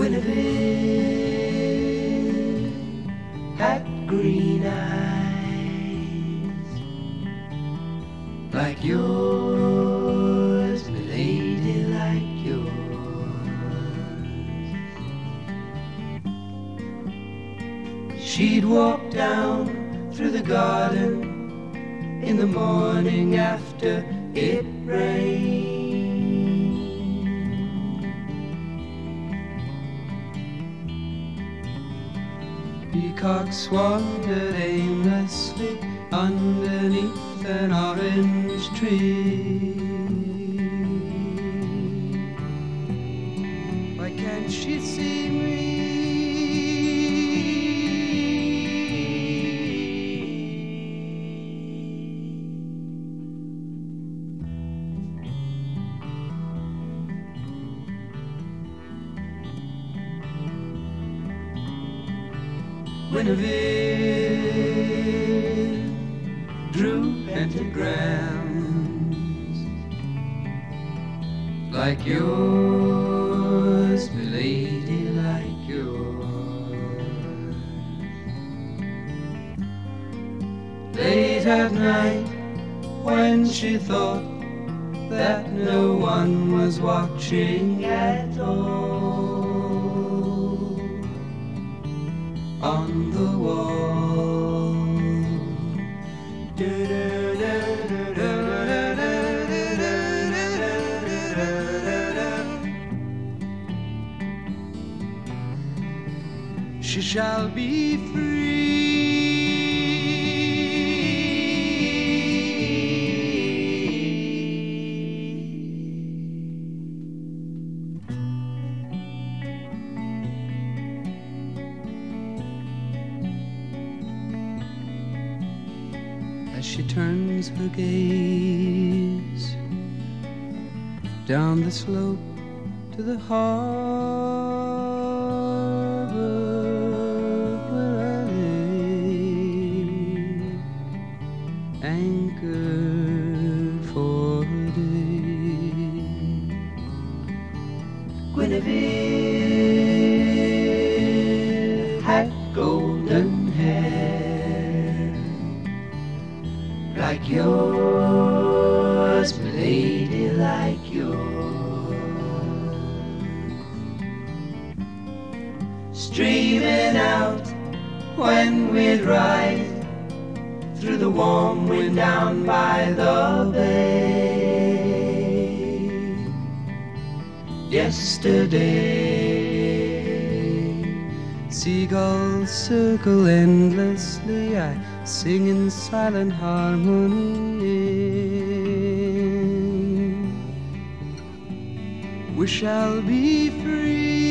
Guinevere had green eyes like yours, milady, like yours. She'd walk down through the garden in the morning after it rained. Peacocks wandered aimlessly underneath an orange tree. Why can't she see me? Guinevere drew pentagrams like yours, milady, like yours. Late at night, when she thought that no one was watching at all, on the wall, she shall be free. As she turns her gaze down the slope to the harbor where I lay, anchored for a day. Guinevere had golden hair like yours, milady, like yours. Streaming out when we'd ride through the warm wind down by the bay. Yesterday, seagulls circle endlessly, I sing in silent harmony. We shall be free.